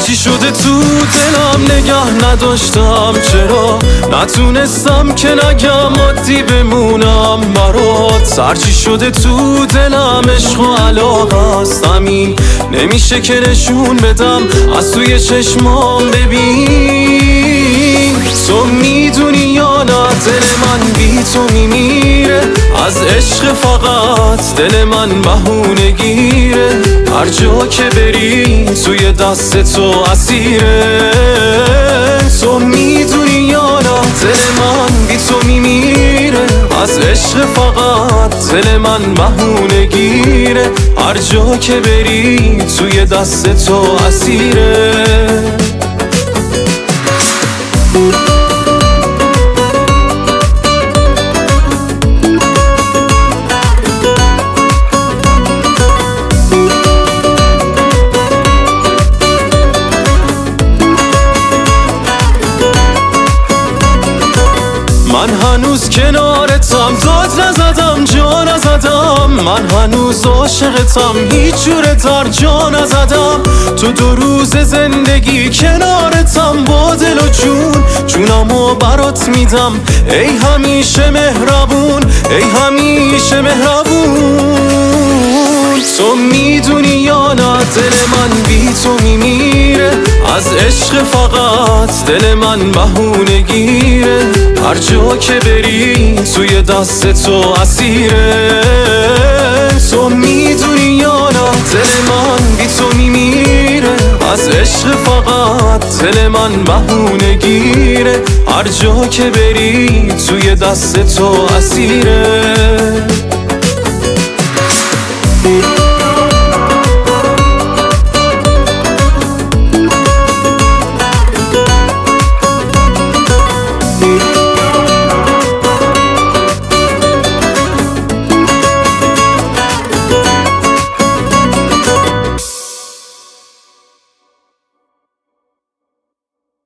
هرچی شده تو دلم نگه نداشتم، چرا نتونستم که نگم عادی بمونم برات. هرچی شده تو دلم عشق و علاقه است، همین نمیشه که نشون بدم از توی چشمام. ببین تو میدونی یا نه دل من بی تو میمیره، از عشق فقط دل من بهونه گیره. هر جا که بری توی دست تو اسیره. تو میدونی یا نه دل من بی تو میمیره، از عشق فقط دل من بهونه گیره. هر جا که بری توی دست تو اسیره. من هنوز کنارتم، داد نزدم جا نزدم. من هنوز عاشقتم، هیچ جوره در جا نزدم. تو 2 روز زندگی کنارتم با دل و جون، جونمو برات میدم ای همیشه مهربون، ای همیشه مهربون. تو میدونی یا نه دل من بی تو میمیره، از عشق فقط دل من بهونه گیره. هر جا که بری توی دست تو اسیره. تو میدونی یا نه دل من بی تو میمیره، از عشق فقط دل من بهونه گیره. هر جا که بری توی دست تو اسیره.